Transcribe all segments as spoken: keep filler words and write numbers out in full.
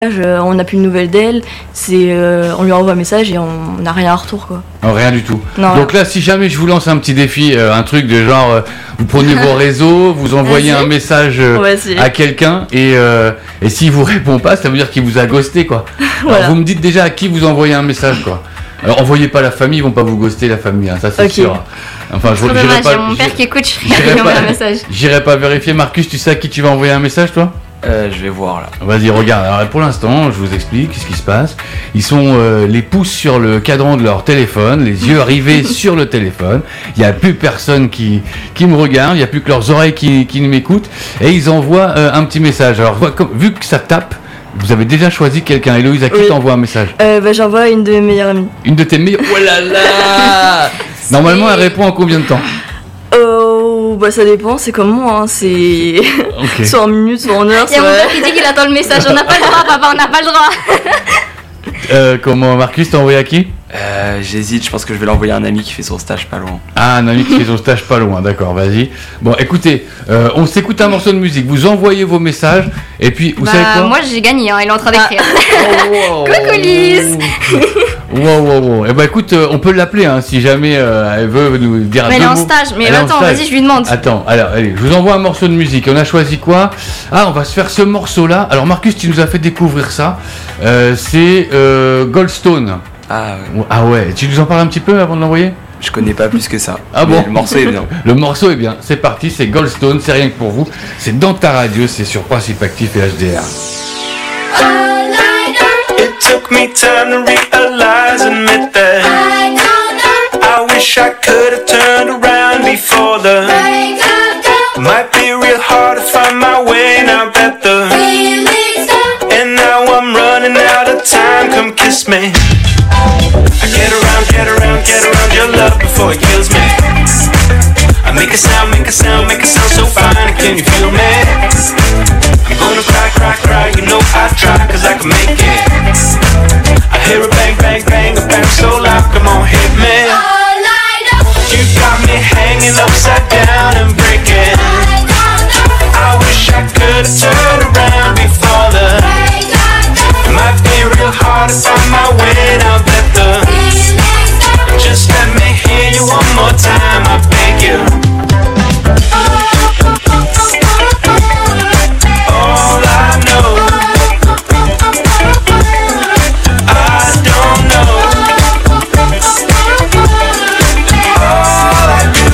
Euh, on n'a plus de nouvelles d'elle, c'est, euh, on lui envoie un message et on n'a rien en retour quoi. Non, rien du tout. Non, Donc là, si jamais je vous lance un petit défi, euh, un truc de genre, euh, vous prenez vos réseaux, vous envoyez un message euh, à quelqu'un et, euh, et s'il vous répond pas, ça veut dire qu'il vous a ghosté quoi. Voilà. Alors vous me dites déjà à qui vous envoyez un message quoi. Alors envoyez pas la famille, ils vont pas vous ghoster la famille, hein, ça c'est okay. sûr. Enfin, je j'irai pas. J'ai mon père qui écoute, je j'irai vais pas, un message. J'irai pas vérifier. Marcus, tu sais à qui tu vas envoyer un message toi? Euh, je vais voir là. Vas-y, regarde. Alors pour l'instant, je vous explique ce qui se passe. Ils sont euh, les pouces sur le cadran de leur téléphone, les yeux rivés sur le téléphone. Il n'y a plus personne qui qui me regarde. Il n'y a plus que leurs oreilles qui qui m'écoutent. Et ils envoient euh, un petit message. Alors comme, vu que ça tape, vous avez déjà choisi quelqu'un. Héloïse, à qui oui. t'envoies un message? euh, bah, J'envoie une de mes meilleures amies. Une de tes meilleures. Oh là là. Normalement, elle répond en combien de temps? Oh, bah ça dépend, c'est comme moi, hein. C'est okay. soit en minutes, soit en heures. Il y a mon père qui dit qu'il attend le message, on n'a pas le droit, papa, on n'a pas le droit. euh, comment, Marcus, t'as envoyé à qui? Euh, j'hésite, je pense que je vais l'envoyer à un ami qui fait son stage pas loin. Ah, un ami qui fait son stage pas loin, d'accord, vas-y. Bon, écoutez, euh, on s'écoute un morceau de musique, vous envoyez vos messages, et puis, vous bah, savez quoi? Moi, j'ai gagné, hein, il est en train d'écrire. Oh, wow, coucou Lise. Wow, wow, wow. Eh ben écoute, euh, on peut l'appeler, hein, si jamais euh, elle veut nous dire un peu. Mais elle est en stage, mais elle attends, vas-y, je lui demande. Attends, alors, allez, je vous envoie un morceau de musique, on a choisi quoi? Ah, on va se faire ce morceau-là. Alors, Marcus, tu nous as fait découvrir ça, euh, c'est euh, Goldstone. Ah ouais. Ah ouais, tu nous en parles un petit peu avant de l'envoyer? Je connais pas plus que ça. Ah bon? Le morceau est bien. Le morceau est bien, c'est parti, c'est Goldstone, c'est rien que pour vous. C'est dans ta radio, c'est sur Principe Actif et H D R. It took me time to realize and admit that I wish I could have turned around before the might be real hard to find my way now that the and now I'm running out of time, come kiss me. I get around, get around, get around your love before it kills me. I make a sound, make a sound, make a sound so fine, can you feel me? I'm gonna cry, cry, cry, you know I try, cause I can make it. I hear a bang, bang, bang, a bang so loud, come on, hit me. You got me hanging upside down and breaking. I wish I could have turned around before the it might be real hard to find my way now that the just let me hear you one more time, I beg you. All I know, I don't know. All I do,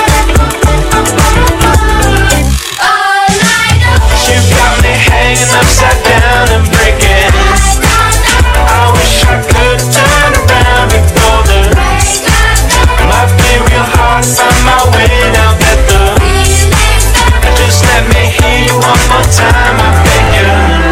you got me hanging upside down and breaking. I wish I could turn around before the might be real hard to find my way now that the just let me hear you one more time, I beg you.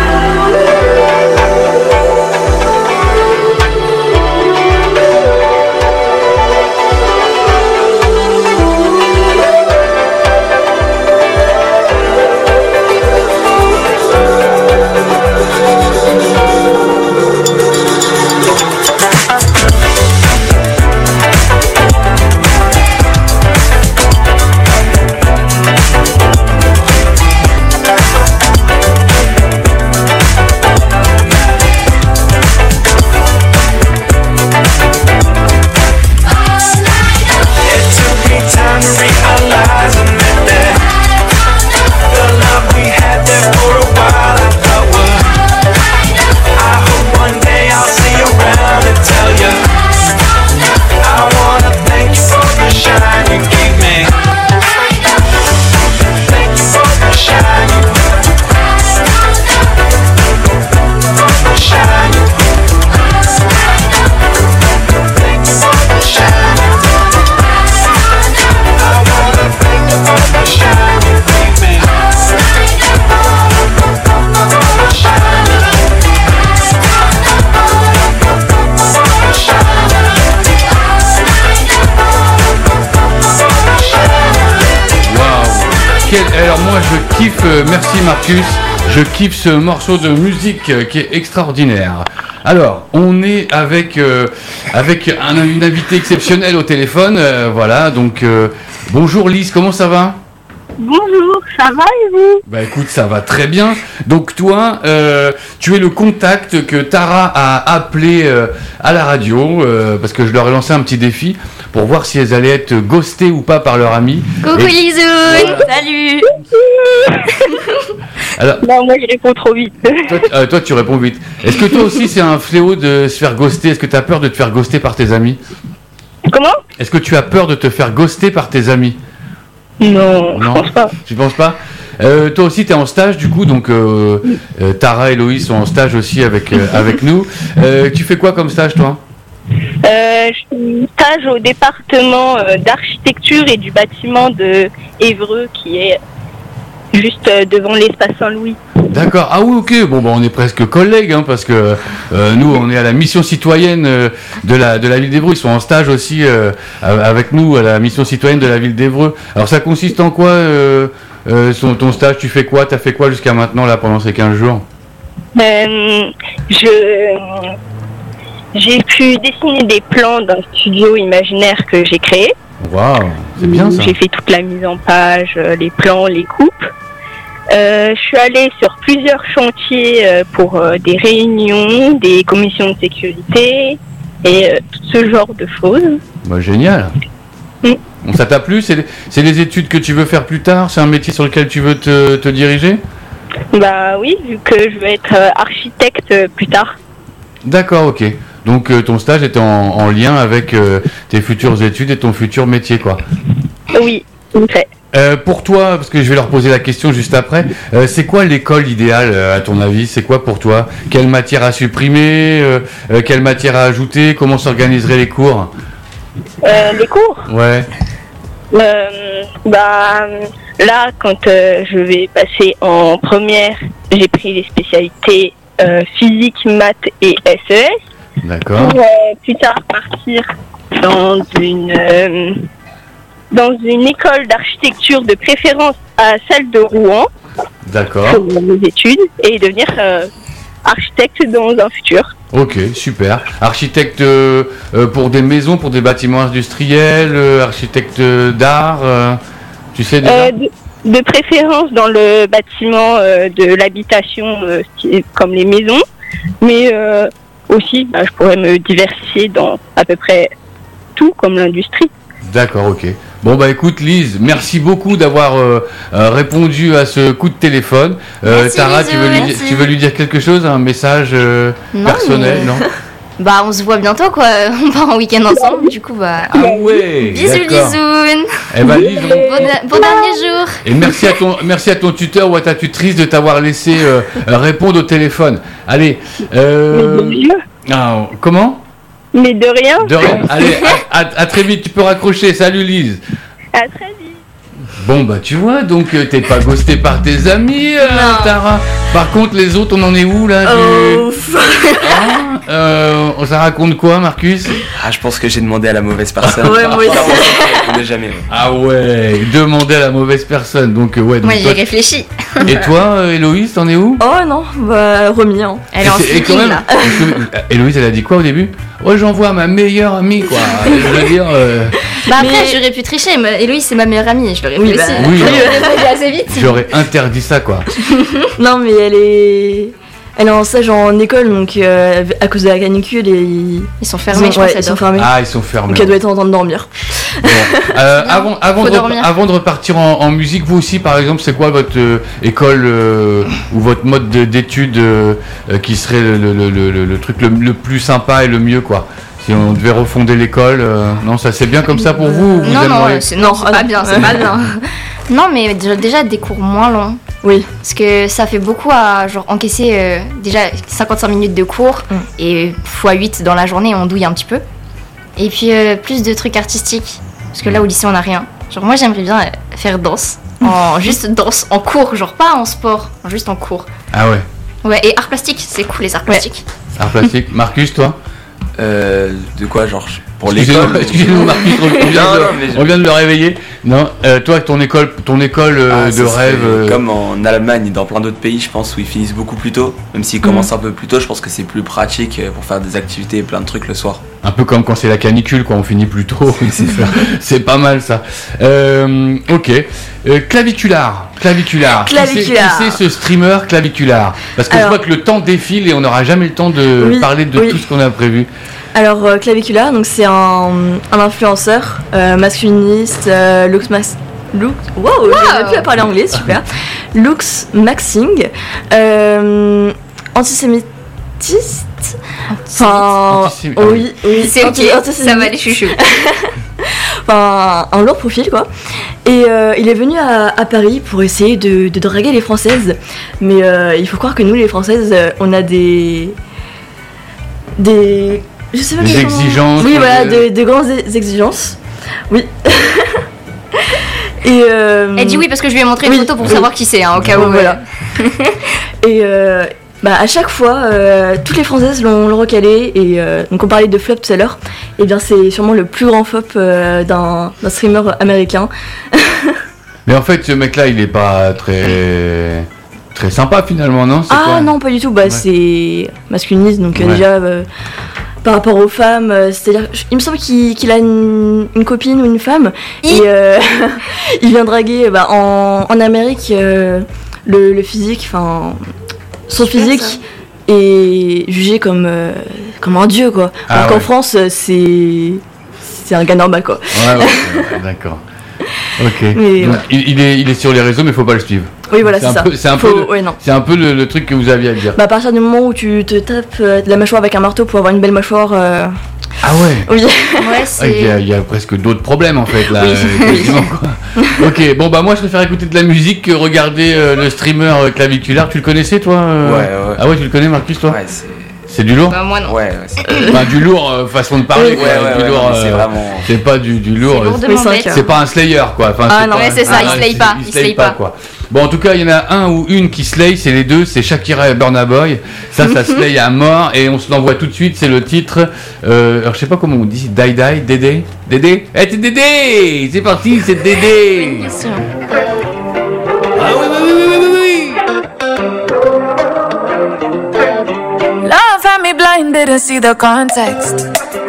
Alors moi je kiffe, euh, merci Marcus, je kiffe ce morceau de musique euh, qui est extraordinaire. Alors, on est avec, euh, avec un, une invitée exceptionnelle au téléphone, euh, voilà, donc euh, bonjour Lise, comment ça va? Bonjour, ça va et vous? Bah écoute, ça va très bien. Donc toi, euh, tu es le contact que Tara a appelé euh, à la radio, euh, parce que je leur ai lancé un petit défi pour voir si elles allaient être ghostées ou pas par leur ami. Coucou Et- Lisoun. Voilà. Salut. Alors, Non, moi je réponds trop vite. toi, t- euh, toi, tu réponds vite. Est-ce que toi aussi c'est un fléau de se faire ghoster? Est-ce que tu as peur de te faire ghoster par tes amis? Comment? Est-ce que tu as peur de te faire ghoster par tes amis? Non, je Non. pense pas. Tu penses pas? Euh, toi aussi, tu es en stage, du coup, donc euh, euh, Tara et Loïs sont en stage aussi avec, euh, avec nous. Euh, tu fais quoi comme stage, toi? Euh, je suis stage au département euh, d'architecture et du bâtiment de Évreux, qui est juste euh, devant l'espace Saint-Louis. D'accord. Ah oui, ok. Bon, bah, on est presque collègues, hein, parce que euh, nous, on est à la mission citoyenne euh, de, la, de la ville d'Évreux. Ils sont en stage aussi euh, avec nous à la mission citoyenne de la ville d'Évreux. Alors, ça consiste en quoi, euh, euh, son, ton stage? Tu fais quoi? Tu as fait quoi jusqu'à maintenant, là, pendant ces quinze jours? Euh, je j'ai pu dessiner des plans d'un studio imaginaire que j'ai créé. Waouh, c'est bien ça. J'ai fait toute la mise en page, euh, les plans, les coupes. Euh, je suis allée sur plusieurs chantiers euh, pour euh, des réunions, des commissions de sécurité et euh, tout ce genre de choses. Bah, génial. Mm. Bon, ça t'a plu? C'est c'est les études que tu veux faire plus tard? C'est un métier sur lequel tu veux te, te diriger? Bah oui, vu que je veux être euh, architecte euh, plus tard. D'accord, ok. Donc euh, ton stage était en, en lien avec euh, tes futures études et ton futur métier, quoi. Oui, tout à fait. Euh, pour toi, parce que je vais leur poser la question juste après, euh, c'est quoi l'école idéale euh, à ton avis? C'est quoi pour toi? Quelle matière à supprimer? euh, euh, Quelle matière à ajouter? Comment s'organiseraient les cours? Euh, les cours Ouais. euh, Bah là, quand euh, je vais passer en première, j'ai pris les spécialités euh, physique, maths et S E S. D'accord. Pour euh, plus tard partir dans une euh, dans une école d'architecture de préférence à celle de Rouen D'accord. pour mes études et devenir euh, architecte dans un futur. Ok, super. Architecte euh, euh, pour des maisons, pour des bâtiments industriels, euh, architecte d'art, euh, tu sais déjà? Euh, de, de préférence dans le bâtiment euh, de l'habitation, euh, qui est comme les maisons, mais euh, aussi bah, je pourrais me diversifier dans à peu près tout comme l'industrie. D'accord, ok. Bon bah écoute Lise, merci beaucoup d'avoir euh, euh, répondu à ce coup de téléphone. Euh, Merci, Tara, Lise, tu veux, lui, merci. tu veux lui dire quelque chose, un message euh, Non, personnel, mais- non? Bah on se voit bientôt quoi. On part en week-end ensemble. Du coup bah. Ah ouais. Bisous d'accord. Lisoun. Eh ben Lise, on- Bon, bon dernier jour. et merci à ton, merci à ton tuteur ou à ta tutrice de t'avoir laissé euh, euh, répondre au téléphone. Allez. Euh, Mais, de, ah, comment? mais de rien. De rien. Allez, à, à- à très vite. Tu peux raccrocher. Salut Lise. À très vite. Bon bah tu vois, donc euh, t'es pas ghosté par tes amis, euh, Non. Tara. Par contre les autres, on en est où là du- Oh, Hein euh, ça raconte quoi, Marcus? Ah, je pense que j'ai demandé à la mauvaise personne. Ouais, moi aussi. Je répondais jamais. ouais. Ah ouais, demander à la mauvaise personne. Donc euh, ouais. Donc Moi j'ai toi- réfléchi. et toi, euh, Héloïse, t'en es où? oh non, bah remis. Hein. Elle est en Et c'est- et quand sleeping même, là. parce que, euh, Héloïse, elle a dit quoi au début? Ouais, j'envoie à ma meilleure amie, quoi. Je veux dire. euh, Bah après Mais- j'aurais pu tricher. Mais Héloïse c'est ma meilleure amie. Je l'aurais Oui, fait bah, aussi. oui, Je non. l'aurais répondu assez vite. J'aurais interdit ça, quoi. Non, mais elle est. Elle est en stage en école, donc euh, à cause de la canicule, et ils, Ils sont fermés. ils je sont, ouais, pense. ils sont Adore. fermés. Ah, ils sont fermés. Donc elle doit être en train de dormir. Bon, euh, Bien, avant, avant, faut de, rep- dormir. avant de repartir en, en musique, vous aussi, par exemple, c'est quoi votre euh, école euh, ou votre mode de- d'études euh, euh, qui serait le, le, le, le- le truc le, le plus sympa et le mieux, quoi? Si on devait refonder l'école, euh, non, ça c'est bien comme ça pour vous, ou vous Non, non, aimeriez- c'est non, c'est ah pas non. bien, c'est pas bien. Non, mais déjà, déjà des cours moins longs. Oui. Parce que ça fait beaucoup à genre encaisser euh, déjà cinquante-cinq minutes de cours Mm. et fois huit dans la journée, on douille un petit peu. Et puis euh, plus de trucs artistiques. Parce que là au lycée on a rien. Genre moi j'aimerais bien euh, faire danse. En, juste danse en cours, genre pas en sport, juste en cours. Ah ouais, Ouais, et art plastique, c'est cool les arts plastiques. art plastique. Marcus, toi? Euh, de quoi, genre pour Excusez-nous, l'école? excusez-nous, Marcus, on vient, Non, de, non, mais je- on vient de le réveiller. Non, euh, toi, ton école, ton école euh, Ah, ça de serait rêve. euh, Comme en Allemagne et dans plein d'autres pays, je pense, où ils finissent beaucoup plus tôt. Même s'ils commencent un peu plus tôt, je pense que c'est plus pratique euh, pour faire des activités et plein de trucs le soir. Un peu comme quand c'est la canicule, quand on finit plus tôt. c'est, c'est pas mal ça. Euh, ok. Euh, claviculaire. Claviculaire. Claviculaire. Qui c'est, qui c'est ce streamer claviculaire? Parce que Alors, je vois que le temps défile et on n'aura jamais le temps de oui, parler de oui. tout ce qu'on a prévu. Alors, euh, claviculaire, donc c'est un, un influenceur euh, masculiniste, euh, looks mas- Look, wow, wow. J'aurais pu à parler anglais, super. Looks Maxing, euh, antisémitiste. Enfin, Antisémite. Oui, oui, c'est ok, ça va les chouchous. Enfin, un lourd profil quoi. Et euh, il est venu à, à Paris pour essayer de, de draguer les Françaises. Mais euh, il faut croire que nous, les Françaises, on a des. des. Je sais pas des exigences. Oui, voilà, de, de grandes exigences. Oui. Et euh... Elle dit oui parce que je lui ai montré une oui. photo pour oui. savoir qui c'est, hein, au cas où. Voilà. Et euh, bah, à chaque fois, euh, toutes les Françaises l'ont, l'ont recalé. Et euh, donc on parlait de flop tout à l'heure. Et bien c'est sûrement le plus grand flop euh, d'un, d'un streamer américain. Mais en fait, ce mec-là, il est pas très très sympa finalement, non? C'est Ah quoi non, pas du tout. Bah ouais. C'est masculiniste, donc ouais. déjà. Euh, par rapport aux femmes, euh, c'est-à-dire, il me semble qu'il, qu'il a une, une copine ou une femme, et euh, il vient draguer bah, en, en Amérique euh, le, le physique, enfin son physique est jugé comme euh, comme un dieu quoi. Ah, alors ouais. qu'en France, c'est c'est un gars normal quoi. Ouais, ouais, ouais d'accord. Ok. Mais, ouais. il, il, est, il est sur les réseaux, mais il faut pas le suivre. Oui, voilà, c'est, c'est ça. Peu, c'est un, faut, peu, le, ouais, non. c'est un peu le, le truc que vous aviez à dire. Bah, à partir du moment où tu te tapes euh, de la mâchoire avec un marteau pour avoir une belle mâchoire. Euh... Ah ouais. Oui. Ouais, c'est... Il y, a, il y a presque d'autres problèmes en fait là. Oui. Euh, quoi. Ok, bon bah moi je préfère écouter de la musique que regarder euh, le streamer euh, claviculaire. Tu le connaissais toi euh... Ouais, ouais. Ah ouais, tu le connais Marcus toi? Ouais, c'est. C'est du lourd? Bah, moi non. Ouais, ouais c'est... Bah, du lourd euh, façon de parler. Ouais, quoi. ouais, du ouais, lourd, ouais, c'est euh, vraiment. C'est pas du, du lourd. C'est, euh, c'est, c'est pas un Slayer quoi. Enfin, ah c'est non, pas, ouais, c'est ça, ah, il slay pas. Il slay pas quoi. Bon, en tout cas, il y en a un ou une qui slay, c'est les deux, c'est Shakira et Burna Boy. Ça, ça slay à mort et on se l'envoie tout de suite. C'est le titre. Euh, alors, je sais pas comment on dit. Die Die, Dédé, Dédé. Eh, c'est Dédé. C'est parti, c'est Dédé. Bien sûr. Ah oui, oui, oui, oui, oui, oui. Love had me blind, didn't see the context.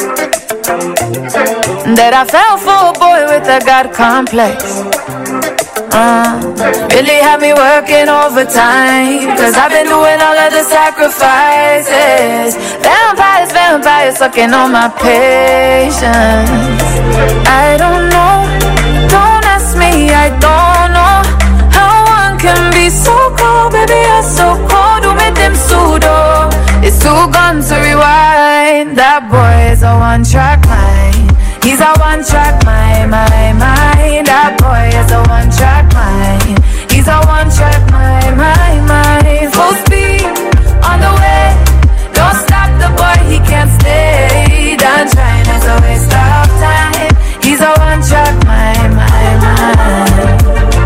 That I fell for a boy with a God complex. Uh, really had me working overtime, cause I've been doing all of the sacrifices. Vampires, vampires sucking on my patience. I don't know, don't ask me, I don't know how one can be so cold, baby you're so cold. Who made them pseudo? It's too gone to rewind. That boy is a one-track mind. He's a one-track mind, my mind. That boy is a one-track mind. He's a one-track mind, my mind. Full speed on the way. Don't stop the boy, he can't stay. Done trying, it's a waste of time. He's a one-track mind, my mind.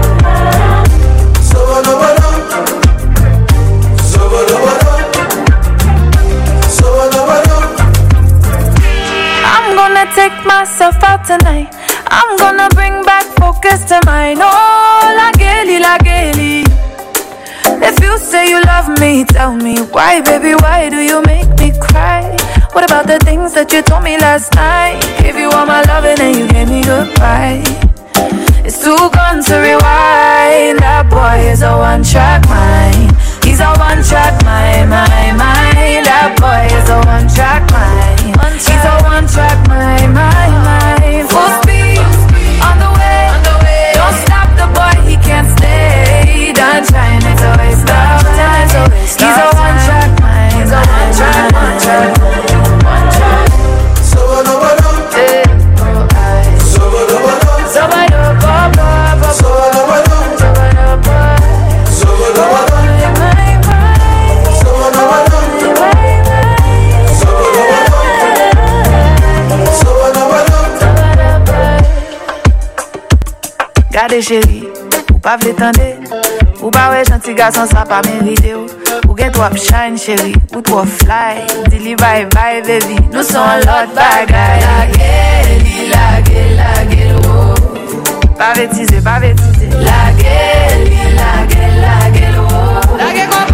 I'm gonna take myself out tonight. I'm gonna bring back focus to mine. Oh, la geli, la geli. If you say you love me, tell me why, baby, why do you make me cry? What about the things that you told me last night? Gave you all my loving and you gave me goodbye. It's too gone to rewind. That boy is a one-track mind. He's a one-track mind, my mind. That boy is a one-track mind. He's a one-track mind, my mind. Full speed on the way. Don't stop the boy, he can't stay. Done trying, it's a waste of time. He's a one-track mind. He's a one-track, one-track, one-track. So I know I don't. So I know I don't. So I know I don't. So I know I don't. So I know I don't. So I know I don't. Gade chéri, ou pa vle tande, ou pa we janti gason sa pa merite ou. Ou get wap shine chéri, ou trop fly, dili bye bye baby, nou son lot bagay. La geli, la geli, la geli oh. Pa vetize, pa vetize. La geli, la geli, la geli oh. La geli kompa.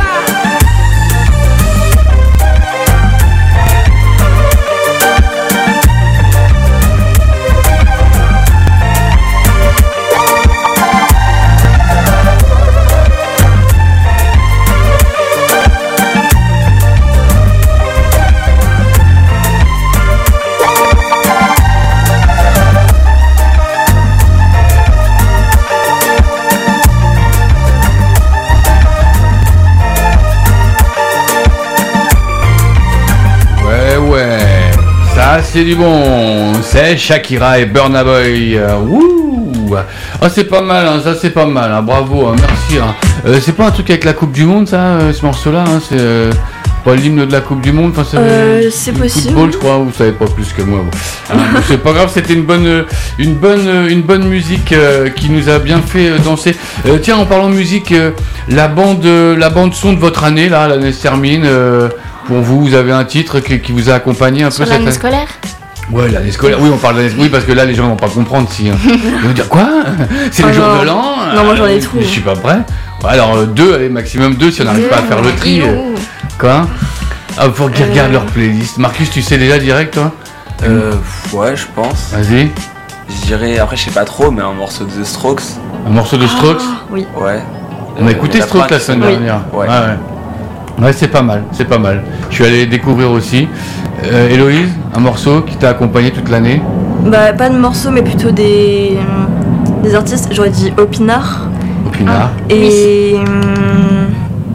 c'est du bon. C'est Shakira et Burna Boy. Euh, wouh. Ah, c'est pas mal, hein, ça c'est pas mal. Hein, bravo, hein, merci. Hein. Euh, c'est pas un truc avec la Coupe du Monde, ça, euh, ce morceau-là. Hein, c'est euh, pas l'hymne de la Coupe du Monde. Enfin, c'est euh, c'est possible. Football, je crois. Vous savez pas plus que moi. Bon. Hein, c'est pas grave. C'était une bonne, une bonne, une bonne musique euh, qui nous a bien fait euh, danser. Euh, tiens, en parlant de musique, euh, la bande, euh, la bande son de votre année, là, l'année se termine. Euh, Pour vous, vous avez un titre qui, qui vous a accompagné un Sur peu l'année cette scolaire. Ouais, l'année scolaire. Oui, on parle d'année. Oui, parce que là, les gens vont pas comprendre si. Hein. Ils vont dire quoi? C'est oh le jour non. de l'an? Non, moi j'en ai trop. Je suis pas prêt. Ouais, alors euh, deux, allez, maximum deux si on n'arrive pas à faire le tri. Euh, quoi? Ah, faut qu'ils regardent leur playlist. Marcus, tu sais déjà direct, toi? Euh, ouais, je pense. Vas-y. Je dirais, après, je sais pas trop, mais un morceau de The Strokes. Un morceau de Strokes? Ah, oui. Ouais. On a écouté la Strokes la track. semaine Oui. dernière. Ouais. Ouais, ouais. Ouais, c'est pas mal, c'est pas mal. Je suis allé découvrir aussi. Euh, Héloïse, un morceau qui t'a accompagné toute l'année? Bah, pas de morceaux, mais plutôt des, des artistes. J'aurais dit Opinard. Au pinard. Et. hum,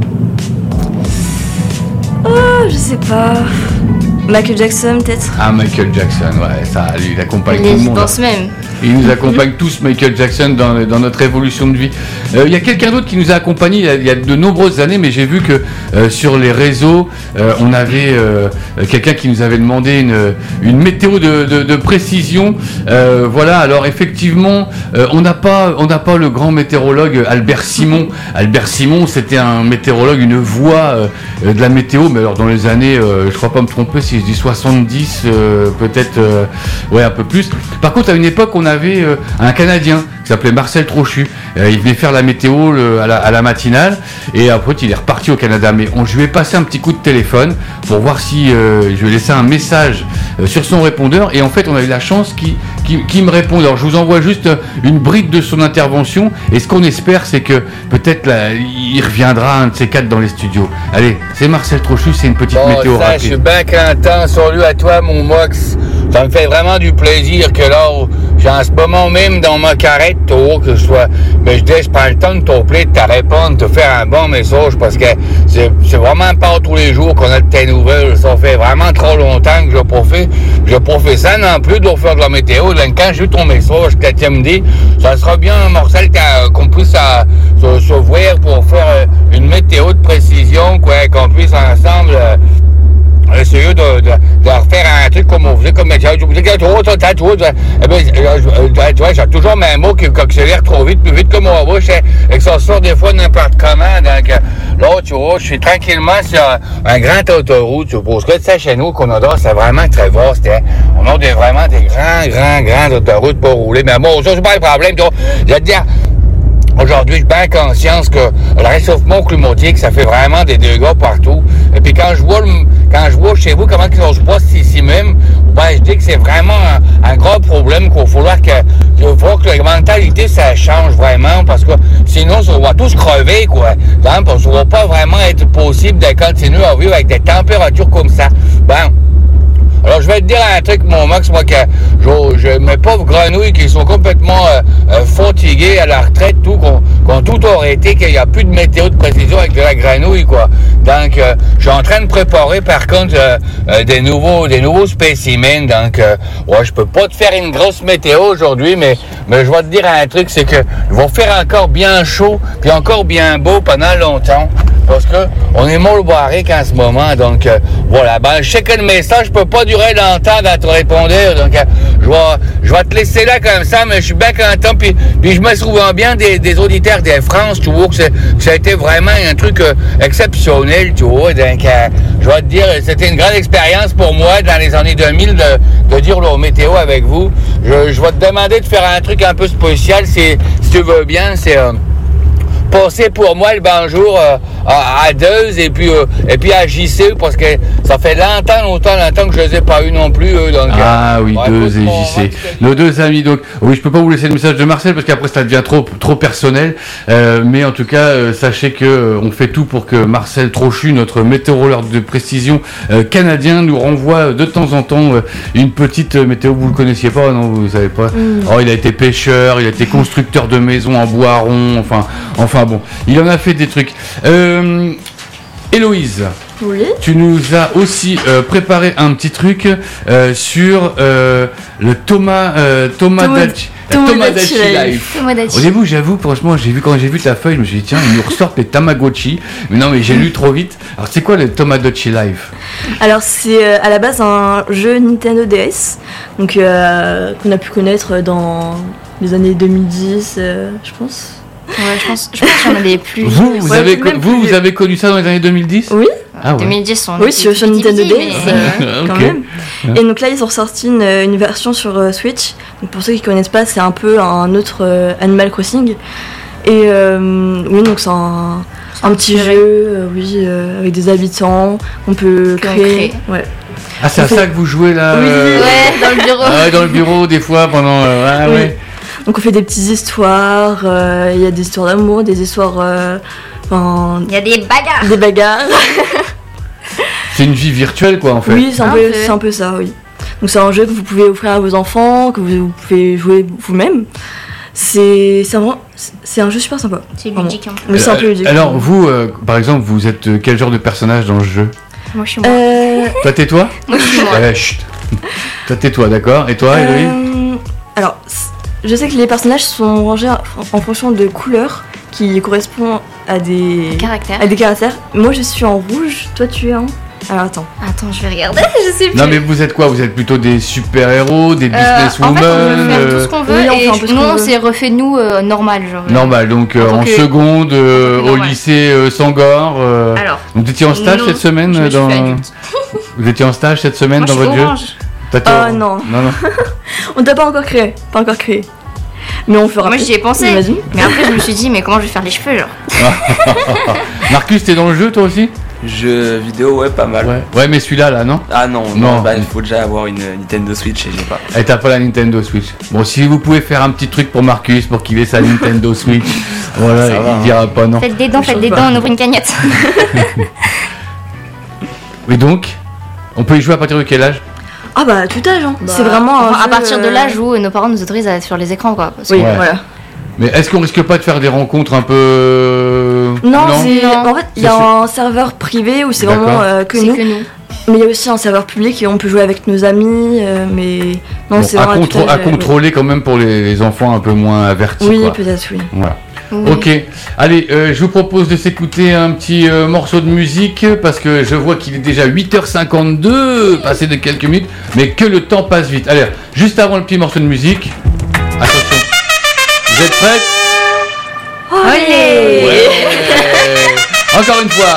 Oh, je sais pas. Michael Jackson, peut-être. Ah, Michael Jackson, ouais, ça, lui, il accompagne tout le Les monde. danses même. Il nous accompagne tous, Michael Jackson, dans, dans notre évolution de vie. Euh, Il y a quelqu'un d'autre qui nous a accompagnés il y a, il y a de nombreuses années, mais j'ai vu que euh, sur les réseaux, euh, on avait euh, quelqu'un qui nous avait demandé une, une météo de, de, de précision. Euh, voilà, alors effectivement, euh, on n'a pas, on n'a pas le grand météorologue Albert Simon. Albert Simon, c'était un météorologue, une voix euh, de la météo, mais alors dans les années, euh, je crois pas me tromper si je dis soixante-dix, euh, peut-être, euh, ouais, un peu plus. Par contre, à une époque, on avait euh, un Canadien qui s'appelait Marcel Trochu. Euh, il venait faire la météo le, à, la, à la matinale et après il est reparti au Canada. Mais on, je lui ai passé un petit coup de téléphone pour voir si euh, je lui ai laissé un message euh, sur son répondeur et en fait on a eu la chance qu'il qui, qui me réponde. Alors je vous envoie juste une bride de son intervention et ce qu'on espère c'est que peut-être là, il reviendra un de ces quatre dans les studios. Allez, c'est Marcel Trochu, c'est une petite Bon, météo ça, rapide. je suis bien content. Salut à toi, mon Mox. Ça me fait vraiment du plaisir que là, j'ai en ce moment même dans ma carrette, toi, que je sois. Mais je dis, je prends le temps de t'appeler, de te répondre, de te faire un bon message parce que c'est, c'est vraiment pas tous les jours qu'on a de tes nouvelles. Ça fait vraiment trop longtemps que je profite. Je profite ça non plus de faire de la météo. Là, quand j'ai eu ton message, que tu me dis, ça sera bien, Marcel, qu'on puisse euh, se, se voir pour faire euh, une météo de précision, quoi, qu'on puisse ensemble. Euh, essayer de, de, de refaire un truc comme on faisait comme métier. Je vous dis que tu vois, tu vois, eh ben, tu vois, j'ai toujours mes mots qui, qui accélèrent trop vite, plus vite que mon bouche, et que ça sort des fois n'importe comment. Donc, là, tu vois, je suis tranquillement sur un grand autoroute. Tu vois, parce que, tu sais, chez nous, qu'on adore, c'est vraiment très vaste. Hein. On a des, vraiment des grands, grands, grandes autoroutes pour rouler. Mais bon, ça, c'est pas le problème. Tu vois, je vais te dire, aujourd'hui, j'ai bien conscience que le réchauffement climatique, ça fait vraiment des dégâts partout. Et puis quand je vois, le, quand je vois chez vous comment ça se passe ici même, ben je dis que c'est vraiment un, un gros problème qu'il va falloir que, qu'il va falloir que la mentalité ça change vraiment parce que sinon on va tous crever quoi. Hein, parce que ça va pas vraiment être possible de continuer à vivre avec des températures comme ça. Ben. Alors, je vais te dire un truc, mon Max, moi, que je, je, mes pauvres grenouilles qui sont complètement euh, euh, fatiguées à la retraite, tout, qu'on, qu'on tout arrêté, qu'il n'y a plus de météo de précision avec de la grenouille, quoi. Donc, euh, je suis en train de préparer, par contre, euh, euh, des nouveaux des nouveaux spécimens. Donc, euh, ouais, je peux pas te faire une grosse météo aujourd'hui, mais, mais je vais te dire un truc, c'est que il va faire encore bien chaud, puis encore bien beau pendant longtemps. Parce que on est mal barré qu'en ce moment, donc euh, voilà. Ben, je sais que le message ne peut pas durer longtemps dans ton répondeur, donc euh, je vais je vais te laisser là comme ça, mais je suis bien content. Puis, puis je me souviens bien des, des auditeurs de France, tu vois, que, que ça a été vraiment un truc euh, exceptionnel, tu vois. Donc, euh, je vais te dire, c'était une grande expérience pour moi dans les années deux mille de, de dire la météo avec vous. Je, je vais te demander de faire un truc un peu spécial, si, si tu veux bien, c'est... Euh, passer pour moi le bonjour euh, à, à Deux et puis euh, et puis à J C parce que ça fait longtemps, longtemps, longtemps que je les ai pas eu non plus. Eux, donc, ah euh, oui, ouais, Deux et J C. Nos deux amis. Donc oui, je peux pas vous laisser le message de Marcel parce qu'après ça devient trop trop personnel. Euh, mais en tout cas, euh, sachez que euh, on fait tout pour que Marcel Trochu, notre météorologue de précision euh, canadien, nous renvoie de temps en temps euh, une petite euh, météo. Vous le connaissiez pas, non? Vous savez pas? Mm. Oh, il a été pêcheur, il a été constructeur de maisons en bois rond. Enfin, enfin bon, il en a fait des trucs. Euh, Héloïse, Oui. Tu nous as aussi euh, préparé un petit truc euh, sur euh, le Thomas euh, Tomodachi Tomodachi Life. Tomodachi. Au début, j'avoue, franchement, j'ai vu quand j'ai vu ta feuille, je me suis dit tiens, ils nous ressortent les Tamagotchi. Mais non, mais j'ai lu trop vite. Alors, c'est quoi le Tomodachi Life? Alors c'est euh, à la base un jeu Nintendo D S, donc euh, qu'on a pu connaître dans les années deux mille dix, euh, je pense. Ouais, je pense, je pense qu'il y en avait plus. Vous, vous, Ouais, avez, même vous, plus. vous avez connu ça dans les années deux mille dix? Oui. Ah ouais. deux mille dix, on Oui, était sur, sur tout Nintendo petits, D S, mais- euh, quand Ok. même. Et donc là, ils ont ressorti une, une version sur euh, Switch. Donc pour ceux qui connaissent pas, c'est un peu un autre euh, Animal Crossing. Et euh, oui, donc c'est un, un petit jeu, euh, oui, euh, avec des habitants qu'on peut Que l'on créer. crée. Ouais. Ah, c'est à ça que vous jouez là Oui, euh, Ouais, dans le bureau. Ah ouais, dans le bureau, des fois, pendant. euh, ah Oui. ouais. Donc on fait des petites histoires. euh, Il y a des histoires d'amour, des histoires, euh, enfin, Il y a des bagarres. des bagarres. C'est une vie virtuelle, quoi, en fait. Oui, c'est un, Un peu, peu. c'est un peu ça, oui. Donc c'est un jeu que vous pouvez offrir à vos enfants, que vous, vous pouvez jouer vous-même. C'est c'est un, c'est un jeu super sympa. C'est Vraiment. ludique un peu. Oui, c'est un peu Euh, ludique. Alors, vous, euh, par exemple, vous êtes euh, quel genre de personnage dans le jeu? Moi, je suis moi. Euh, Toi, tais-toi. Moi, je suis moi. Euh, chut. Toi, tais-toi, d'accord. Et toi, Héloïse? euh, alors, c- je sais que les personnages sont rangés en, en fonction de couleurs qui correspondent à des, Caractère. à des caractères. Moi, je suis en rouge. Toi, tu es en... Alors, attends. Attends, je vais regarder, je sais plus. Non, mais vous êtes quoi? Vous êtes plutôt des super-héros, des Euh, en businesswomen fait, on peut faire euh, tout ce qu'on veut oui, on fait et un peu ce nous, qu'on on veut. s'est refait nous euh, normal, genre. euh, Normal, donc euh, En tant en que- seconde, euh, en tant que au normal. lycée euh, Sangor. euh, Alors, Donc, vous étiez en stage non, cette semaine je me suis dans... fait adulte. Vous étiez en stage cette semaine Moi, dans je suis votre jeu? orange. T'as Ah, été- non. Non, non. On t'a pas encore créé. Pas encore créé. Mais on fera. Moi, j'y ai pensé. Vas-y. Mais après, je me suis dit, mais comment je vais faire les cheveux, genre? Marcus, t'es dans le jeu toi aussi? Jeux vidéo, ouais, pas mal. Ouais. Ouais, mais celui-là, là, non? Ah non, Non. non, bah il faut déjà avoir une Nintendo Switch et j'ai pas. Et t'as pas la Nintendo Switch. Bon, si vous pouvez faire un petit truc pour Marcus pour qu'il ait sa Nintendo Switch, voilà, Ça il va, hein. dira pas non. Faites des dents, faites des pas. dents, on ouvre une cagnotte. Mais donc, on peut y jouer à partir de quel âge? Ah bah tout âge. Hein. Bah, c'est vraiment. un enfin, à jeu, partir de euh, l'âge où nos parents nous autorisent à être sur les écrans, quoi. Parce que- Oui, Ouais. voilà. Mais est-ce qu'on risque pas de faire des rencontres un peu... Non, c'est. Non. En fait, il y a C'est- un serveur privé où c'est D'accord. vraiment euh, que c'est nous. que nous. Mais il y a aussi un serveur public et on peut jouer avec nos amis. euh, mais non, Bon, c'est à, vraiment. contro- tout âge, à euh, contrôler quand même pour les, les enfants un peu moins avertis. Oui, quoi. peut-être, oui. Voilà. Oui. Ok, allez, euh, je vous propose de s'écouter un petit euh, morceau de musique parce que je vois qu'il est déjà huit heures cinquante-deux, passé de quelques minutes, mais que le temps passe vite. Allez, juste avant le petit morceau de musique, attention, vous êtes prêts? Olé Ouais. Encore une fois.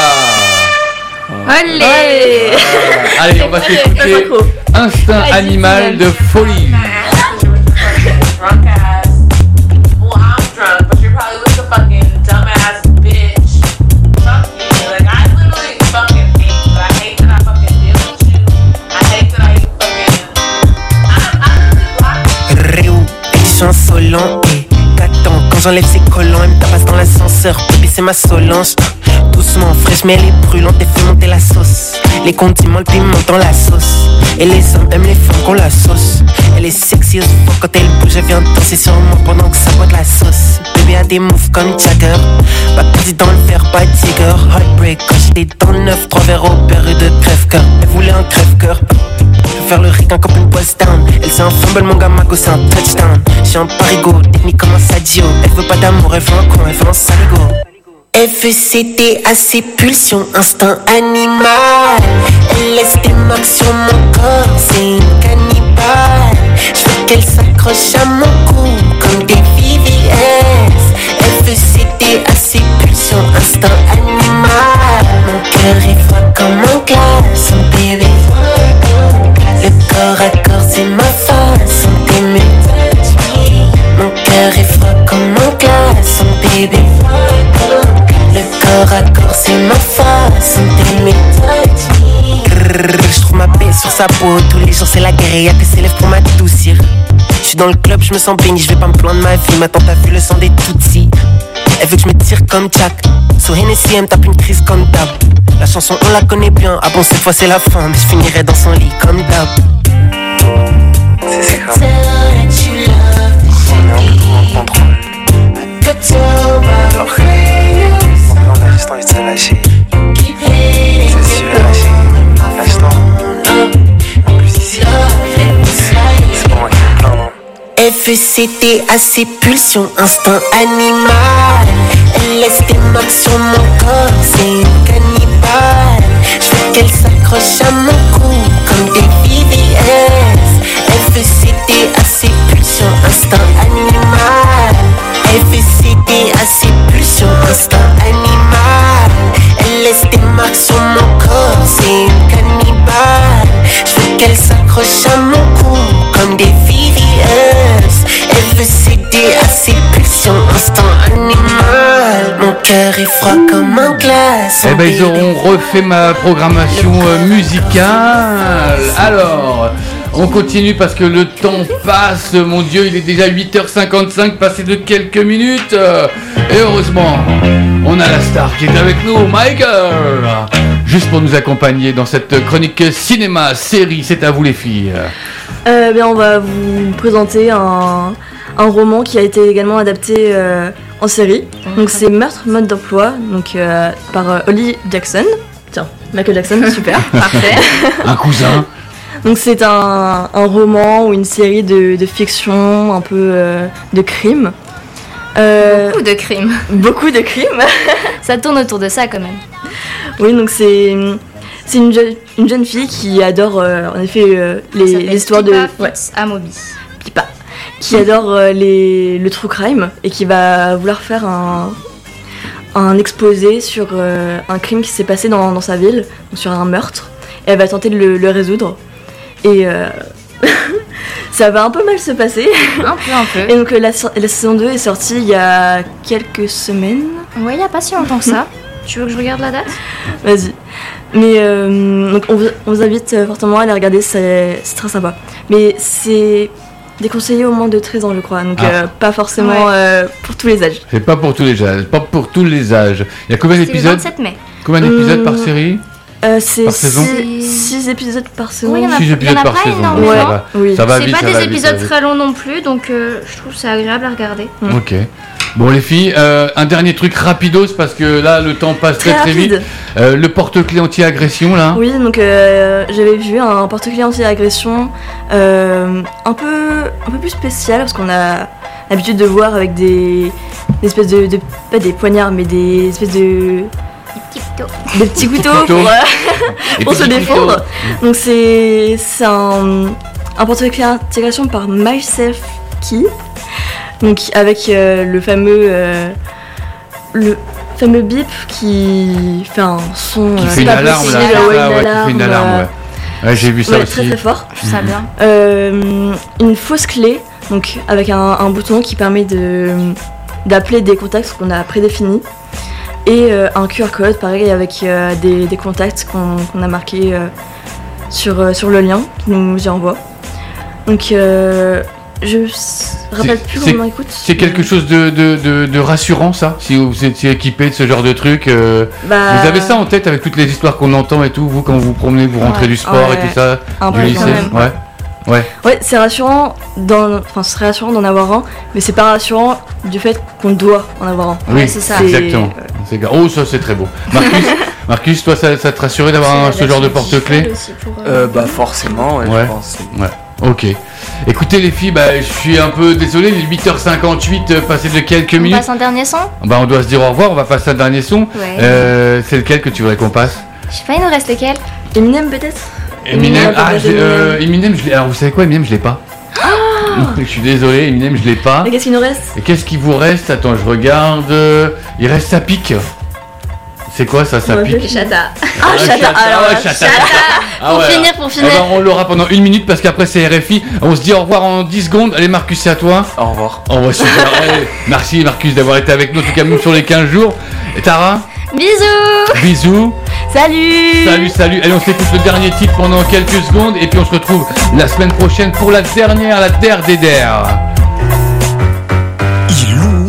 Olé Allez, on va s'écouter Instinct Vas-y, animal Simone. de folie. Drunk ass. Well, I'm drunk, but you're probably with the fucking dumbass bitch. Fuck you. Like, I literally fucking hate you. I hate that I fucking deal with you. I hate that I fucking. I'm, I'm really blocked. Réo, édition insolent et qu'attends quand j'enlève ses collants, elle me tapasse dans l'ascenseur, baby c'est ma Solange. Doucement, fraîche mais elle est brûlante et fait monter la sauce. Les condiments, le piment dans la sauce. Et les hommes aiment les femmes qu'on la sauce. Elle est sexy as fuck quand elle bouge, elle vient danser sur moi pendant que ça boit de la sauce. Bébé a des moves comme Jagger, pas perdu dans le verre, pas Tiger. Heartbreak quand j'étais dans le neuf, trois verres au beurre et de crève-cœur. Elle voulait un crève-cœur. Je veux faire le ricain comme une boisse down. Elle c'est un fumble, mon gars, Mago c'est un touchdown. J'ai un parigo, technique comme un Sadio. Elle veut pas d'amour, elle veut un con, elle veut un saligo. Elle veut céder à ses pulsions, instinct animal. Elle laisse des marques sur mon corps, c'est une cannibale. Je veux qu'elle s'accroche à mon cou comme des V V S. Elle veut céder à ses pulsions, instinct animal. Mon cœur est froid comme un glace, son bébé. Le corps à corps c'est ma façon d'aimer. Mon cœur est froid comme un glace, son bébé. Le corps à corps c'est ma façon d'aimer. Je trouve ma paix sur sa peau, tous les jours c'est la guerre et y'a que ses lèvres pour m'adoucir. Je suis dans le club, je me sens béni, je vais pas me plaindre de ma vie. Ma tante a vu le sang des Tutsis. Elle veut que je me tire comme Jack. Sur Hennessy, elle me tape une crise comme d'hab. La chanson on la connaît bien, ah bon cette fois c'est la fin. Mais je finirai dans son lit comme d'hab. C'est grave. On est un peu en contrôle. Après, on a juste envie de se lâcher. C'est sûr. veut céder à ses pulsions, instinct animal. Elle laisse des marques sur mon corps, c'est une cannibale. Je veux qu'elle s'accroche à mon cou comme des V V S. Elle veut céder à ses pulsions, instinct animal. Elle veut céder à ses pulsions, instinct animal. Elle laisse des marques sur mon corps, c'est une cannibale. Je veux qu'elle s'accroche à mon cou comme des V V S. Elle veut céder à ses pulsions, instinct animal. Mon cœur est froid comme un glace. Eh ben ils auront refait ma programmation euh, musicale. Alors, on continue parce que le temps passe. Mon Dieu, il est déjà huit heures cinquante-cinq, passé de quelques minutes. Et heureusement, on a la star qui est avec nous, Michael, juste pour nous accompagner dans cette chronique cinéma, série. C'est à vous les filles. Euh, bien, on va vous présenter un, un roman qui a été également adapté euh, en série. Donc c'est Meurtre, mode d'emploi, donc euh, par euh, Holly Jackson. Tiens, Michael Jackson, super, parfait. Un cousin. Donc c'est un, un roman ou une série de, de fiction, un peu euh, de crimes. Euh, Beaucoup de crimes. Beaucoup de crimes. Ça tourne autour de ça quand même. Oui, donc c'est c'est une, je, une jeune fille qui adore euh, en effet euh, les, les histoires de ouais. Amobi. Pipa. Qui adore euh, les, le true crime et qui va vouloir faire un, un exposé sur euh, un crime qui s'est passé dans, dans sa ville, donc sur un meurtre. Et elle va tenter de le, le résoudre. Et euh, ça va un peu mal se passer. Un peu, un peu. Et donc euh, la, la saison deux est sortie il y a quelques semaines. Ouais, il n'y a pas si longtemps que ça. Tu veux que je regarde la date ? Vas-y. Mais euh, donc on vous, on vous invite fortement à aller regarder, c'est, c'est très sympa. Mais c'est déconseillé au moins de treize ans, je crois. Donc ah. euh, pas forcément ouais. euh, pour tous les âges. C'est pas pour tous les âges. Pas pour tous les âges. Il y a combien d'épisodes ? C'est le vingt-sept mai. Combien d'épisodes hum, par série ? Euh, c'est six, six épisodes par saison. Oui, il y en a, six épisodes y en a par pas saison. énormément. Ouais. Ça va, oui. ça va c'est vite, pas ça des va épisodes vite, très longs non plus, donc euh, je trouve que c'est agréable à regarder. Mm. Ok. Bon les filles, euh, un dernier truc rapidos parce que là le temps passe très très, très vite. Euh, le porte-clés anti-agression là. Oui, donc euh, j'avais vu un porte-clés anti-agression euh, un peu un peu plus spécial parce qu'on a l'habitude de voir avec des, des espèces de, de pas des poignards mais des espèces de Des petits couteaux. Des petits couteaux pour, euh, pour se défendre. Couteaux. Donc c'est, c'est un, un porte-clés intégration par Myself Key. Donc avec euh, le fameux euh, le fameux bip qui fait un son qui euh, fait une alarme là, ouais, ça, une ouais, alarme, qui fait une alarme euh, ouais. Ouais, j'ai vu ça ouais, aussi. Très très fort. Je sais bien. Euh, une fausse clé, donc avec un, un bouton qui permet de d'appeler des contacts qu'on a prédéfinis. Et euh, un Q R code, pareil, avec euh, des, des contacts qu'on, qu'on a marqués euh, sur, euh, sur le lien qui nous y envoie. Donc, euh, je ne rappelle plus comment on écoute. C'est quelque chose de, de, de, de rassurant, ça, si vous étiez équipé de ce genre de truc. Euh, bah, vous avez ça en tête avec toutes les histoires qu'on entend et tout, vous, quand vous vous promenez, vous rentrez ouais, du sport ouais, et tout ça, un du peu lycée. Ouais. Ouais. Ouais, c'est rassurant, dans, enfin, c'est rassurant d'en avoir un, mais c'est pas rassurant du fait qu'on doit en avoir un. Oui, ouais, c'est ça. Exactement. C'est... Oh, ça c'est très beau. Marcus, Marcus, toi, ça, ça te rassurait d'avoir un, ce genre de porte-clés ? euh, Bah forcément, ouais, ouais. je pense. Ouais. Ok. Écoutez les filles, bah, je suis un peu désolé, il est huit heures cinquante-huit, passé de quelques on minutes. On passe un dernier son ? Bah, on doit se dire au revoir, on va passer un dernier son. Ouais. Euh, c'est lequel que tu voudrais qu'on passe ? Je sais pas, il nous reste lequel ? Eminem peut-être ? Eminem, ah, euh, Eminem, je l'ai. Alors vous savez quoi, Eminem, je l'ai pas. Oh je suis désolé, Eminem, je l'ai pas. Mais qu'est-ce qu'il nous reste ? Et qu'est-ce qui vous reste ? Attends, je regarde. Il reste ça pique. C'est quoi ça, ça pique ? Chata. Ah, ah Chata. Alors, ouais, Chata. Chata. Ah, pour ouais. finir, pour finir. Eh ben, on l'aura pendant une minute parce qu'après c'est R F I. On se dit au revoir en dix secondes. Allez, Marcus, c'est à toi. Au revoir. Au revoir, super. Allez, merci Marcus d'avoir été avec nous, en tout cas même sur les quinze jours. Et Tara ? Bisous. Bisous. Salut. Salut, salut. Allez, on s'écoute le dernier titre pendant quelques secondes et puis on se retrouve la semaine prochaine pour la dernière, la der des der. Ilou.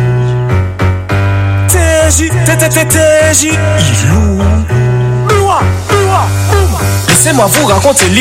T J, T T T T J, Ilou. Laissez-moi vous raconter l'histoire.